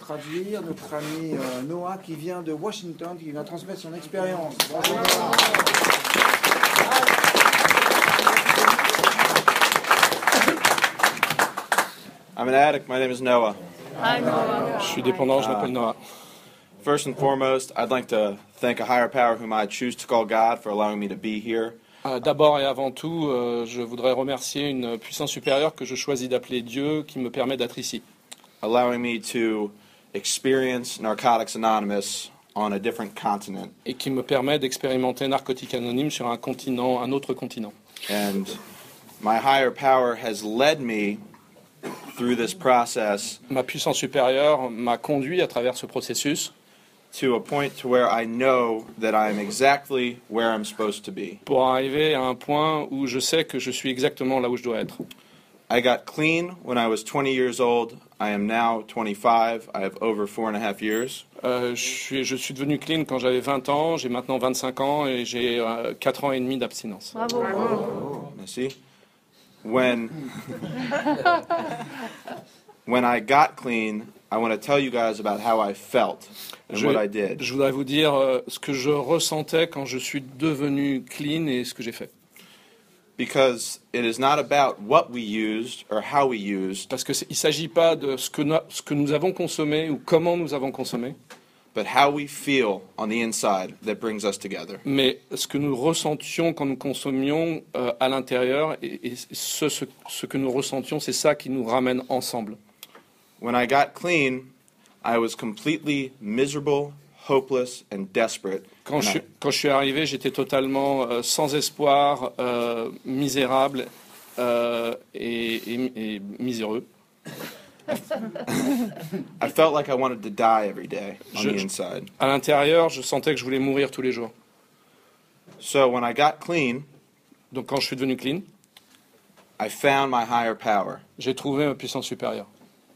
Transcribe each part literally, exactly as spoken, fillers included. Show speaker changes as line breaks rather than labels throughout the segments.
traduire notre ami euh, Noah qui vient de Washington, qui vient transmettre son expérience. Bonjour.
I'm an addict. My name is Noah.
Hi, Noah.
Je suis dépendant, je m'appelle Noah.
First and foremost, I'd like to thank a higher power whom I choose to call God for allowing me to be here.
Euh, D'abord et avant tout, euh, je voudrais remercier une puissance supérieure que je choisis d'appeler Dieu, qui me permet d'être ici.
Allowing me to experience Narcotics Anonymous on a different continent.
Et qui me permet d'expérimenter Narcotique Anonyme sur un continent, un autre continent.
And my higher power has led me through this process.
Ma puissance supérieure m'a conduit à travers ce processus.
To a point to where I know that I am exactly where I'm supposed to be.
Pour arriver à un point où je sais que je suis exactement là où je dois être.
I got clean when I was twenty years old. I am now twenty-five. I have over four and a half years.
Euh, je, suis, je suis devenu clean quand j'avais vingt ans, j'ai maintenant vingt-cinq ans et j'ai euh, quatre ans et demi d'abstinence.
Bravo. Bravo.
Merci. When, when I got clean, I want to tell you guys about how I felt and
je,
what I did.
Je voudrais vous dire euh, ce que je ressentais quand je suis devenu clean et ce que j'ai fait.
Because it is not about what we used or how we used.
Parce qu'il ne s'agit pas de ce que, no, ce que nous avons consommé ou comment nous avons consommé.
But how we feel on the inside that brings us together.
Mais ce que nous ressentions quand nous consommions euh, à l'intérieur et, et ce, ce, ce que nous ressentions, c'est ça qui nous ramène ensemble.
When I got clean, I was completely miserable, hopeless, and desperate.
Quand,
and
je,
I,
quand je suis arrivé, j'étais totalement euh, sans espoir, euh, misérable euh, et, et, et miséreux.
I felt like I wanted to die every day on
je,
the inside.
À l'intérieur, je sentais que je voulais mourir tous les jours.
So when I got clean,
donc quand je suis devenu clean,
I found my higher power.
J'ai trouvé ma puissance supérieure.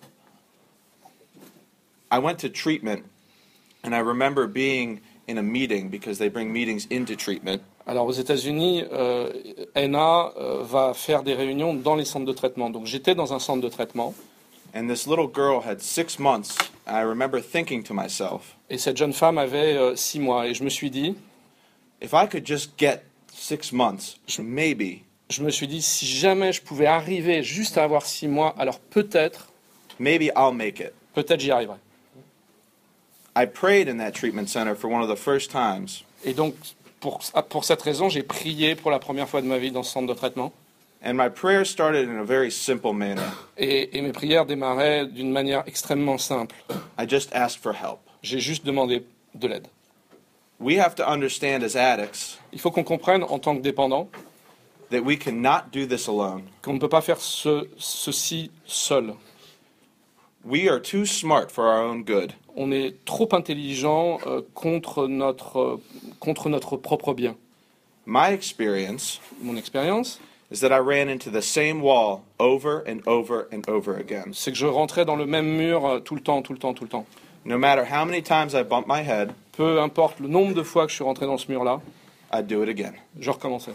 I went to treatment, and I remember being in a meeting because they bring meetings into treatment.
Alors aux États-Unis, euh, N A euh, va faire des réunions dans les centres de traitement. Donc j'étais dans un centre de traitement.
And this little girl had six months. And I remember thinking to myself,
et cette jeune femme avait euh, six mois. Et je me suis dit,
if I could just get six months, maybe.
Je me suis dit, si jamais je pouvais arriver juste à avoir six mois, alors peut-être,
maybe I'll make it.
Peut-être j'y arriverai.
I prayed in that treatment center for one of the first times.
Et donc, pour, pour cette raison, j'ai prié pour la première fois de ma vie dans ce centre de traitement.
And my prayer started in a very simple manner.
Et, et mes prières démarraient d'une manière extrêmement simple.
I just asked for help.
J'ai juste demandé de l'aide.
We have to understand as addicts.
Il faut qu'on comprenne en tant que dépendant.
That we cannot do this alone.
Qu'on ne peut pas faire ce, ceci seul.
We are too smart for our own good.
On est trop intelligent euh, contre notre euh, contre notre propre bien.
My experience.
Mon expérience.
Is that I ran into the same wall over and over and over again.
C'est que je rentrais dans le même mur euh, tout le temps, tout le temps, tout le temps.
No matter how many times I bumped my head.
Peu importe le nombre de fois que je suis rentré dans ce mur-là.
I'd do it again.
Je recommençais.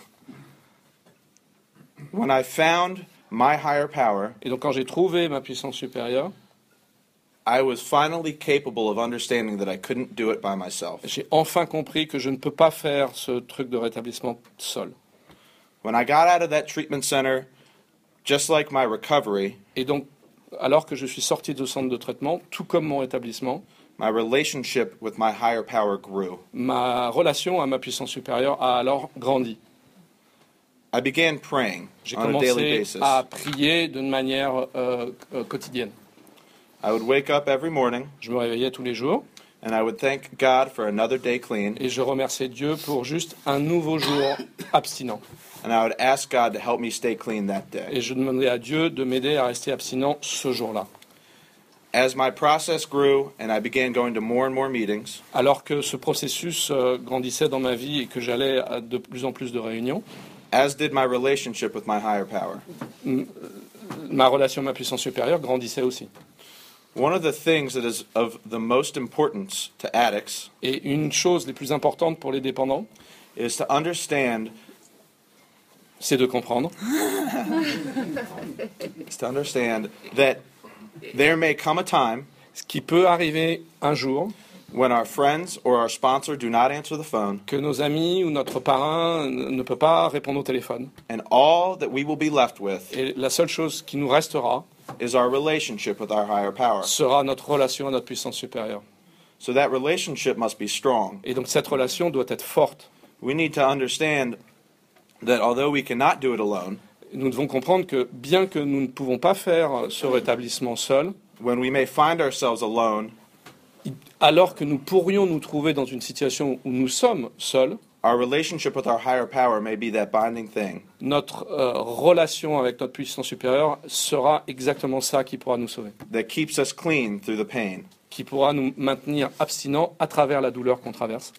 When I found my higher power.
Et donc quand j'ai trouvé ma puissance supérieure.
I was finally capable of understanding that I couldn't do it by myself.
J'ai enfin compris que je ne peux pas faire ce truc de rétablissement seul.
When I got out of that treatment center, just like my recovery,
et donc, alors que je suis sorti du centre de traitement, tout comme mon rétablissement,
my relationship with my higher power grew.
Ma relation à ma puissance supérieure a alors grandi.
I began praying
J'ai
on a daily basis.
J'ai commencé à prier d'une manière euh, euh, quotidienne.
I would wake up every morning.
Je me réveillais tous les jours.
And I would thank God for another day clean.
Et je remerciais Dieu pour juste un nouveau jour abstinent.
And I would ask God to help me stay clean that day.
Et je demandais à Dieu de m'aider à rester abstinent ce jour-là.
As my process grew and I began going to more and more meetings.
Alors que ce processus euh, grandissait dans ma vie et que j'allais à de plus en plus de réunions.
As did my relationship with my higher power.
Ma relation à ma puissance supérieure grandissait aussi.
One of the things that is of the most importance to addicts.
Et une chose les plus importantes pour les dépendants.
Is to understand.
C'est de comprendre.
Is to understand that there may come a time.
Ce qui peut arriver un jour,
when our friends or our sponsor do not answer the phone,
que nos amis ou notre parrain ne peut pas répondre au téléphone.
and all that we will be left with
Et la seule chose qui nous restera
is our relationship with our higher power.
sera notre relation à notre puissance supérieure.
So that relationship must be strong.
Et donc cette relation doit être forte.
We need to understand that although we cannot do it alone,
Nous devons comprendre que bien que nous ne pouvons pas faire ce rétablissement seul,
when we may find ourselves alone,
alors que nous pourrions nous trouver dans une situation où nous sommes seuls,
our relationship with our higher power may be that binding thing.
notre euh, relation avec notre puissance supérieure sera exactement ça qui pourra nous sauver,
That keeps us clean through the pain.
qui pourra nous maintenir abstinents à travers la douleur qu'on traverse.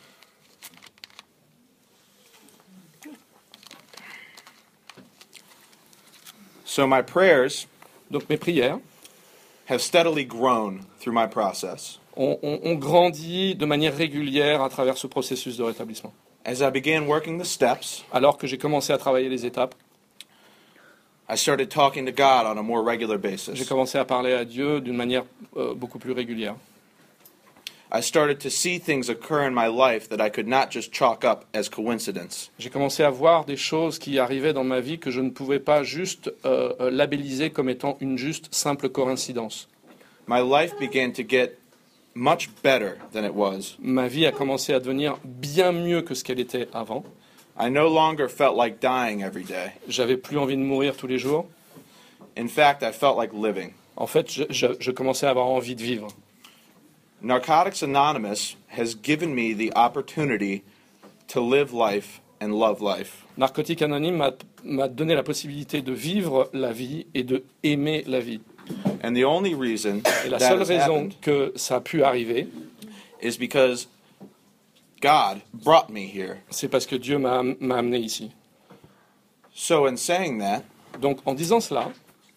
So my prayers
Donc mes prières
have steadily grown through my process.
ont, ont- ont grandi de manière régulière à travers ce processus de rétablissement.
As I began working the steps,
Alors que j'ai commencé à travailler les étapes,
I started talking to God on a more regular
j'ai
basis.
commencé à parler à Dieu d'une manière euh, beaucoup plus régulière.
I started to see things occur in my life that I could not just chalk up as coincidence.
J'ai commencé à voir des choses qui arrivaient dans ma vie que je ne pouvais pas juste euh, euh, labelliser comme étant une juste simple coïncidence.
My life began to get much better than it was.
Ma vie a commencé à devenir bien mieux que ce qu'elle était avant.
I no longer felt like dying every day.
J'avais plus envie de mourir tous les jours.
In fact, I felt like living.
En fait, je, je, je commençais à avoir envie de vivre.
Narcotics Anonymous has given me the opportunity to live life and love life.
Narcotique Anonyme m'a m'a donné la possibilité de vivre la vie et de aimer la vie.
And the only reason
Et la
that
seule
has
raison
happened
que ça a pu arriver,
is because God brought me here.
c'est parce que Dieu m'a m'a amené ici.
So in saying that,
Donc en disant cela,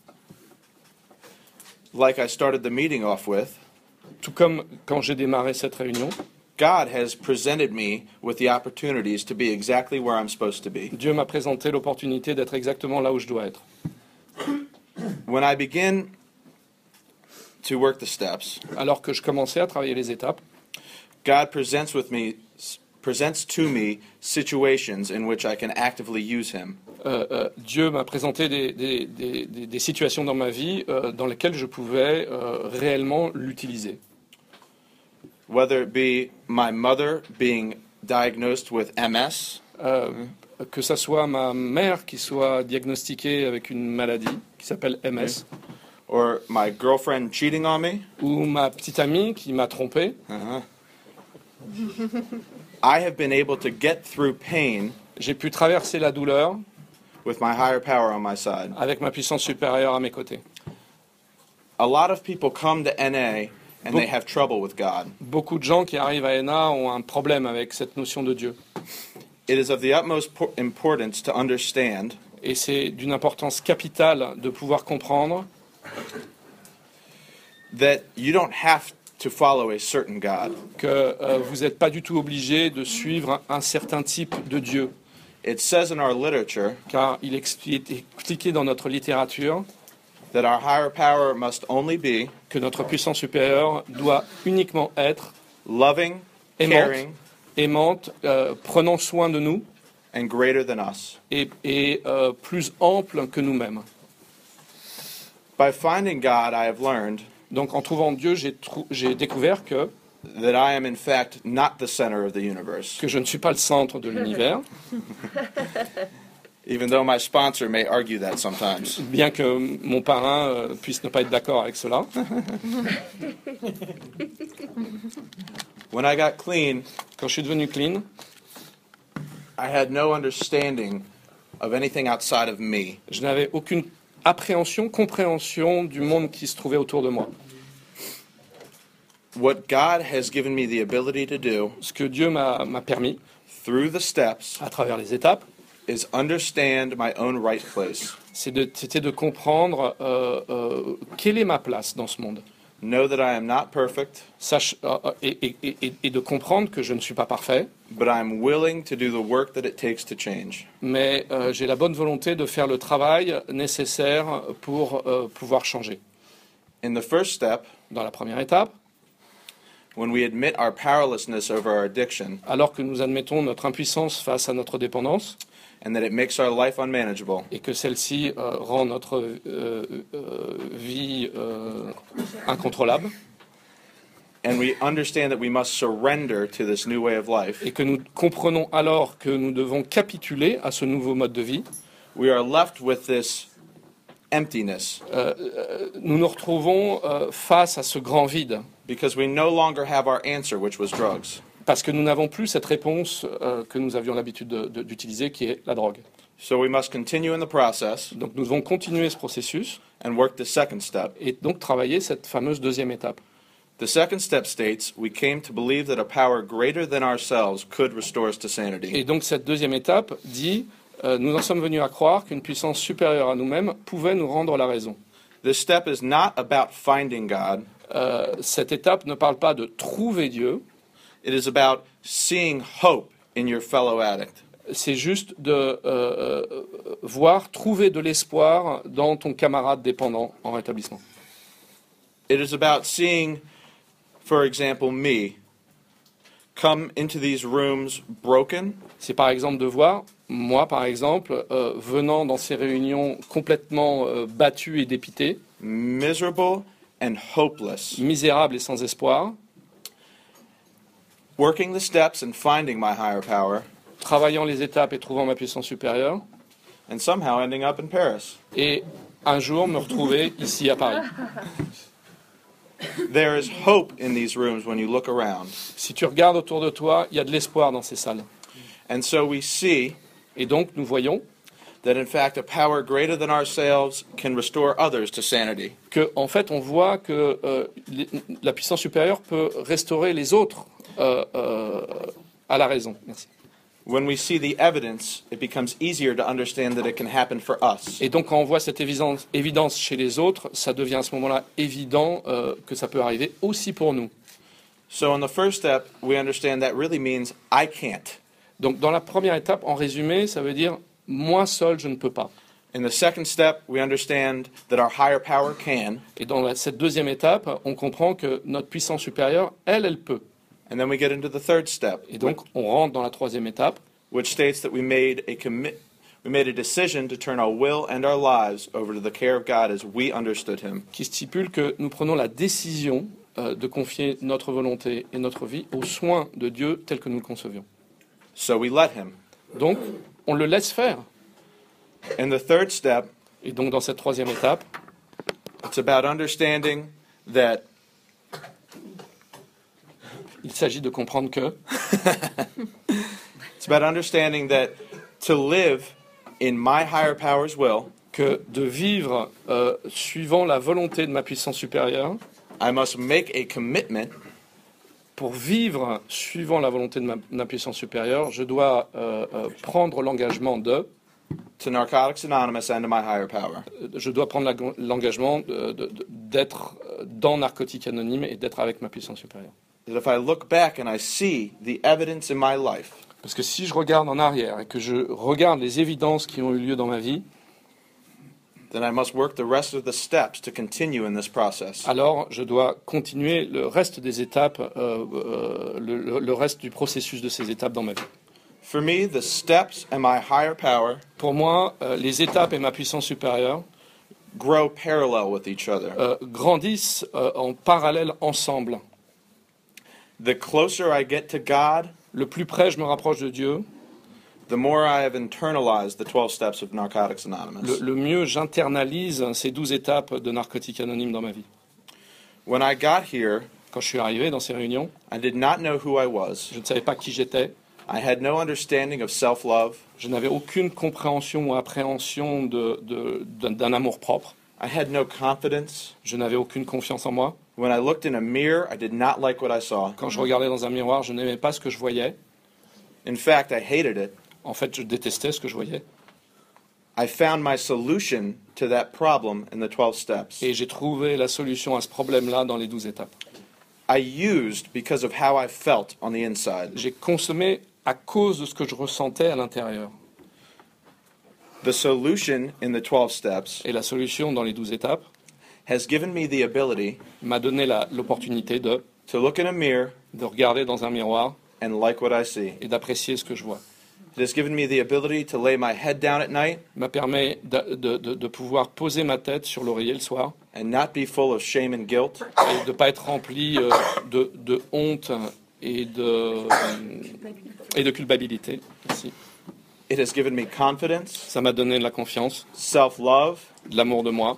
like I started the meeting off with,
tout comme quand j'ai démarré cette réunion,
God has presented me with the opportunities to be exactly where I'm supposed to be.
Dieu m'a présenté l'opportunité d'être exactement là où je dois être.
When I begin to work the steps,
Alors que je commençais à travailler les étapes,
God presents with me presents to me situations in which I can actively use him.
euh, euh, Dieu m'a présenté des, des- des- des- des situations dans ma vie euh, dans lesquelles je pouvais euh, réellement l'utiliser.
Whether it be my mother being diagnosed with M S,
Euh, que ça soit ma mère qui soit diagnostiquée avec une maladie qui s'appelle M S,
or my girlfriend cheating on me,
ou ma petite amie qui m'a trompé,
uh-huh. I have been able to get through pain
j'ai pu traverser la douleur
with my higher power on my side.
avec ma puissance supérieure à mes côtés.
A lot of people come to N A and they have trouble with God.
Beaucoup de gens qui arrivent à E N A ont un problème avec cette notion de Dieu.
It is of the utmost po- importance to understand
Et c'est d'une importance capitale de pouvoir comprendre
that you don't have to follow a certain God.
que euh, vous n'êtes pas du tout obligé de suivre un certain type de Dieu.
It says in our literature
Car il est expli- expliqué dans notre littérature
that our higher power must only be
que notre puissance supérieure doit uniquement être
loving,
aimante,
caring,
aimante euh, prenant soin de nous
and greater than us.
et, et, euh, plus ample que nous-mêmes.
By finding God, I have learned
Donc en trouvant Dieu, j'ai trou- j'ai découvert que,
that I am in fact not the center of the universe,
que je ne suis pas le centre de l'univers,
even though my sponsor may argue that sometimes.
bien que mon parrain euh, puisse ne pas être d'accord avec cela.
When I got clean,
Quand je suis devenu clean,
I had no understanding of anything outside of me.
je n'avais aucune appréhension, compréhension du monde qui se trouvait autour de moi.
What God has given me the ability to do
Ce que Dieu m'a m'a permis,
through the steps
à travers les étapes,
is understand my own right place.
c'est de- c'était de comprendre euh, euh, quelle est ma place dans ce monde.
Know that I am not perfect,
Sache, euh, euh, et, et- et- et de comprendre que je ne suis pas parfait,
but I'm willing to do the work that it takes to change.
mais euh, j'ai la bonne volonté de faire le travail nécessaire pour euh, pouvoir changer.
In the first step,
dans la première étape,
when we admit our powerlessness over our addiction
alors que nous admettons notre impuissance face à notre dépendance
and that it makes our life unmanageable,
et que celle-ci euh, rend notre euh, euh, vie euh, incontrôlable,
and we understand that we must surrender to this new way of life,
et que nous comprenons alors que nous devons capituler à ce nouveau mode de vie,
we are left with this emptiness
nous nous retrouvons euh, face à ce grand vide,
because we no longer have our answer, which was drugs.
parce que nous n'avons plus cette réponse euh, que nous avions l'habitude de- de- d'utiliser, qui est la drogue.
So we must continue in the process
Donc nous devons continuer ce processus
and work the second step.
et donc travailler cette fameuse deuxième étape.
The second step states, we came to believe that a power greater than ourselves could restore us to sanity.
Et donc cette deuxième étape dit, euh, nous en sommes venus à croire qu'une puissance supérieure à nous-mêmes pouvait nous rendre la raison.
This step is not about finding God.
Euh, cette étape ne parle pas de trouver Dieu,
It is about seeing hope in your fellow addict.
c'est juste de euh, euh, voir, trouver de l'espoir dans ton camarade dépendant en rétablissement.
It is about seeing, for example, me come into these rooms broken,
C'est par exemple de voir, moi par exemple, euh, venant dans ces réunions complètement euh, battu et dépité,
miserable, and hopeless,
misérable et sans espoir,
working the steps and finding my higher power,
travaillant les étapes et trouvant ma puissance supérieure,
and somehow ending up in Paris.
et un jour me retrouver ici à Paris.
There is hope in these rooms when you look around.
Si tu regardes autour de toi, il y a de l'espoir dans ces salles.
And so we see
Et donc nous voyons
that in fact a power greater than ourselves can restore others to sanity.
que, en fait, on voit que euh, les- la puissance supérieure peut restaurer les autres euh, euh, à la raison. Merci.
When we see the evidence, it becomes easier to understand that it can happen for us.
Et donc quand on voit cette évidence, évidence chez les autres, ça devient à ce moment-là évident euh, que ça peut arriver aussi pour nous.
So in the first step, we understand that really means I can't.
Donc dans la première étape, en résumé, ça veut dire moi seul je ne peux pas.
In the second step, we understand that our higher power can.
Et dans la- cette deuxième étape, on comprend que notre puissance supérieure, elle, elle peut.
And then we get into the third step,
Et donc on rentre dans la troisième étape,
which states that we made a commit we made a decision to turn our will and our lives over to the care of God as we understood him.
qui stipule que nous prenons la décision euh, de confier notre volonté et notre vie aux soins de Dieu tel que nous le concevions.
So we let him.
Donc on le laisse faire.
In the third step,
Et donc dans cette troisième étape,
it's about understanding that
il s'agit de comprendre que
it's about understanding that to live in my higher power's will,
que de vivre euh, suivant la volonté de ma puissance supérieure,
I must make a commitment
pour vivre suivant la volonté de ma, ma puissance supérieure, je dois euh, euh, prendre l'engagement de,
to Narcotics Anonymous and to my higher power.
je dois prendre la- l'engagement de- de- de- d'être dans Narcotique Anonyme et d'être avec ma puissance supérieure.
That if I look back and I see the evidence in my life,
Parce que si je regarde en arrière et que je regarde les évidences qui ont eu lieu dans ma vie,
then I must work the rest of the steps to continue in this process.
alors je dois continuer le reste des étapes, euh, euh, le, le- le reste du processus de ces étapes dans ma vie.
For me, the steps and my higher power
Pour moi, euh, les étapes et ma puissance supérieure
grow parallel with each other.
euh, grandissent euh, en parallèle ensemble.
The closer I get to God,
Le plus près je me rapproche de Dieu,
the more I have internalized the twelve steps of Narcotics
le,
Anonymous.
le mieux j'internalise ces douze étapes de Narcotique Anonyme dans ma vie.
When I got here,
Quand je suis arrivé dans ces réunions,
I did not know who I was.
je ne savais pas qui j'étais,
I had no understanding of self-love.
je n'avais aucune compréhension ou appréhension de- de- d'un d'un amour propre,
I had no confidence.
je n'avais aucune confiance en moi.
When I looked in a mirror, I did not like what I saw.
Quand je regardais dans un miroir, je n'aimais pas ce que je voyais.
In fact, I hated it.
En fait, je détestais ce que je voyais.
I found my solution to that problem in the twelve steps.
Et j'ai trouvé la solution à ce problème-là dans les douze étapes.
I used because of how I felt on the inside.
J'ai consommé à cause de ce que je ressentais à l'intérieur.
The solution in the twelve steps
Et la solution dans les douze étapes,
has given me the ability
m'a donné la- l'opportunité de,
to look in a mirror
de regarder dans un miroir
and like what I see.
et d'apprécier ce que je vois.
It has given me the ability to lay my head down at night
M'a permis de, de- de- de pouvoir poser ma tête sur l'oreiller le soir
and not be full of shame and guilt.
et de ne pas être rempli euh, de, de honte et de, euh, et de culpabilité. Aussi.
It has given me confidence,
Ça m'a donné de la confiance,
self-love,
de l'amour de moi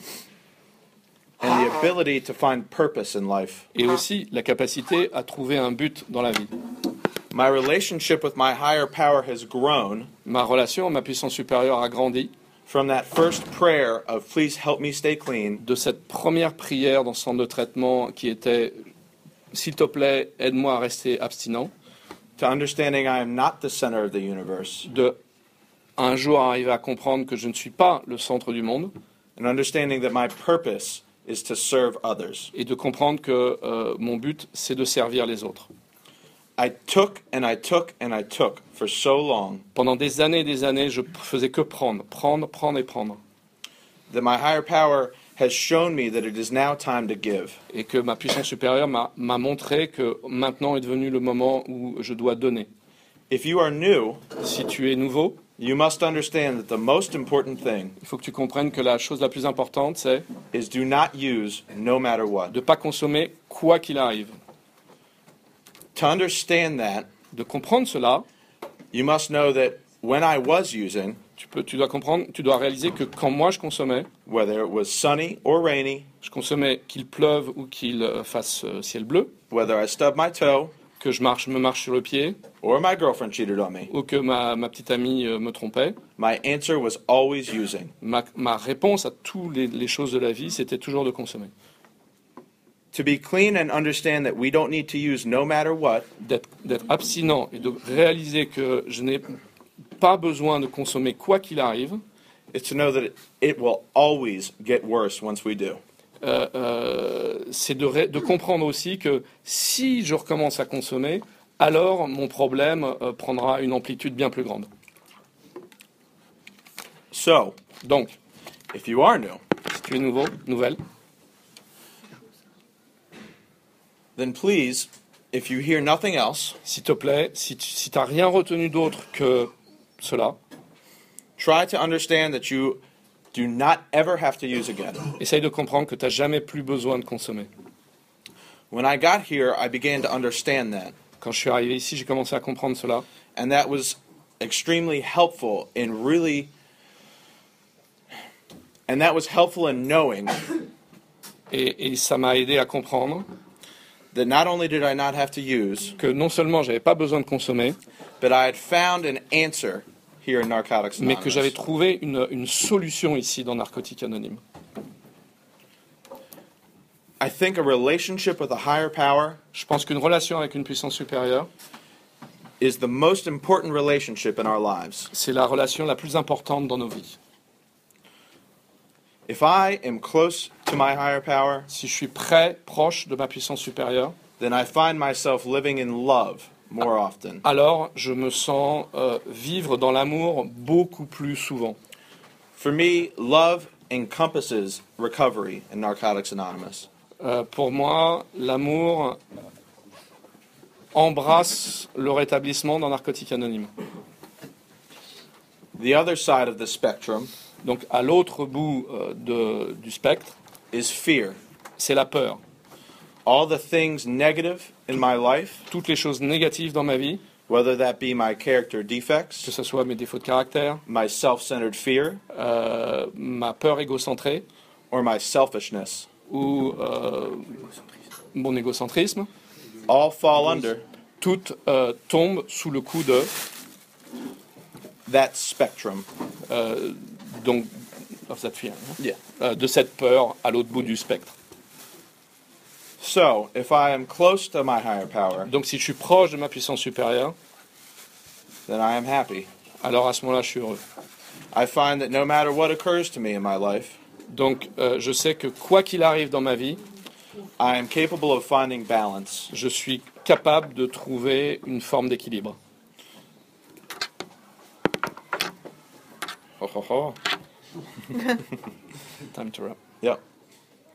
and the ability to find purpose in life.
et aussi la capacité à trouver un but dans la vie.
My relationship with my higher power has grown
Ma relation à ma puissance supérieure a grandi
from that first prayer of please help me stay clean
de cette première prière dans ce centre de traitement qui était « S'il te plaît, aide-moi à rester abstinent »,
to understanding I am not the center of the universe
de un jour arriver à comprendre que je ne suis pas le centre du monde
and understanding that my purpose is to serve others.
et de comprendre que euh, mon but, c'est de servir les autres.
I took and I took and I took for so long
Pendant des années et des années, je faisais que prendre, prendre, prendre et prendre.
that my higher power has shown me that it is now time to give.
Et que ma puissance supérieure m'a m'a montré que maintenant est devenu le moment où je dois donner.
If you are new,
Si tu es nouveau,
you must understand that the most important thing
il faut que tu comprennes que la chose la plus importante, c'est
is do not use no matter what.
de ne pas consommer quoi qu'il arrive.
To understand that,
De comprendre cela,
you must know that when I was using,
tu, peux, tu dois comprendre, tu dois réaliser que quand moi je consommais,
whether it was sunny or rainy,
je consommais qu'il pleuve ou qu'il euh, fasse euh, ciel bleu,
whether I stubbed my toe
que je marche, me marche sur le pied,
or my girlfriend cheated on me,
ou que ma, ma petite amie euh, me trompait,
my answer was always using.
ma, ma réponse à toutes les, les choses de la vie, c'était toujours de consommer.
To be clean and understand that we don't need to use no matter what
D'être, d'être abstinent et de réaliser que je n'ai pas besoin de consommer quoi qu'il arrive,
is to know that it, it will always get worse once we do.
euh, euh, c'est de, ré- de comprendre aussi que si je recommence à consommer, alors mon problème euh, prendra une amplitude bien plus grande.
So,
Donc,
if you are new,
si tu es nouveau, nouvelle,
then please, if you hear nothing else,
s'il te plaît, si tu si n'as rien retenu d'autre que cela,
try to understand that you do not ever have to use again.
essaye de comprendre que tu n'as jamais plus besoin de consommer.
When I got here, I began to understand that,
Quand je suis arrivé ici, j'ai commencé à comprendre cela.
and that was extremely helpful in really and that was helpful in knowing
Et, et ça m'a aidé à comprendre
that not only did I not have to use,
que non seulement j'avais pas besoin de consommer,
but I had found an answer here in Narcotics
mais que j'avais
Anonymous.
trouvé une, une solution ici dans Narcotiques Anonymes.
I think a relationship with a higher power
Je pense qu'une relation avec une puissance supérieure,
is the most important relationship in our lives.
c'est la relation la plus importante dans nos vies.
If I am close to my higher power,
Si je suis près, proche de ma puissance supérieure,
then I find myself living in love more often.
alors je me sens euh, vivre dans l'amour beaucoup plus souvent.
For me, love encompasses recovery in Narcotics Anonymous.
Euh, pour moi, l'amour embrasse le rétablissement dans Narcotiques Anonymes.
The other side of the spectrum
Donc à l'autre bout euh, de- du spectre,
is fear.
c'est la peur.
All the things negative in my life,
Toutes les choses négatives dans ma vie,
whether that be my character
que
defects,
ce soit mes défauts de caractère,
my self-centered fear,
euh, ma peur égocentrée
or my selfishness,
ou euh, mon égocentrisme,
all fall under
toutes euh, tombent sous le coup de
that spectrum.
euh, donc of that fear, hein,
Yeah.
euh, de cette peur à l'autre bout du spectre.
So, if I am close to my higher power,
Donc si je suis proche de ma puissance supérieure,
then I am happy.
alors à ce moment-là, je suis heureux.
I find that no matter what occurs to me in my life,
Donc euh, je sais que quoi qu'il arrive dans ma vie,
I am capable of finding balance.
je suis capable de trouver une forme d'équilibre.
Ho, ho, ho.
Time to wrap.
Yep.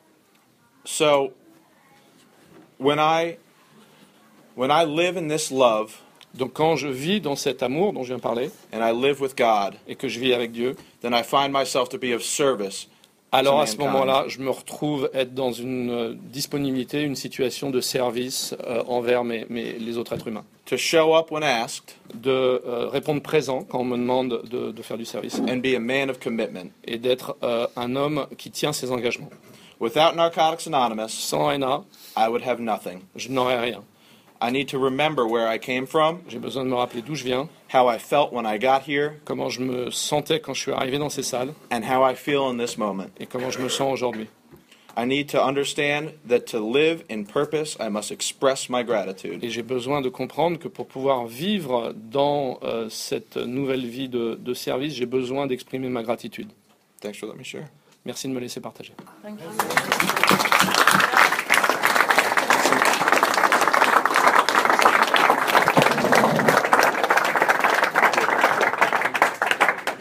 So, when I when I live in this love
Donc quand je vis dans cet amour dont je viens de parler,
and I live with God,
et que je vis avec Dieu,
then I find myself to be of service.
alors
to
à ce
mankind.
moment-là, je me retrouve être dans une euh, disponibilité, une situation de service euh, envers mes, mes- les autres êtres humains.
To show up when asked
De euh, répondre présent quand on me demande de, de faire du service.
and be a man of commitment.
Et d'être euh, un homme qui tient ses engagements.
Without Narcotics Anonymous,
Sans N A,
I would have nothing.
je n'aurais rien.
I need to remember where I came from,
J'ai besoin de me rappeler d'où je viens,
how I felt when I got here,
comment je me sentais quand je suis arrivé dans ces salles,
and how I feel in this moment.
et comment je me sens aujourd'hui.
I need to understand that to live in purpose, I must express my gratitude.
Et j'ai besoin de comprendre que pour pouvoir vivre dans euh, cette nouvelle vie de, de service, j'ai besoin d'exprimer ma gratitude.
Thanks for letting me share.
Merci de me laisser partager.
Thank you.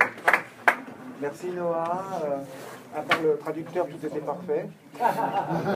Merci Noah. Euh, à part le traducteur, tout était parfait.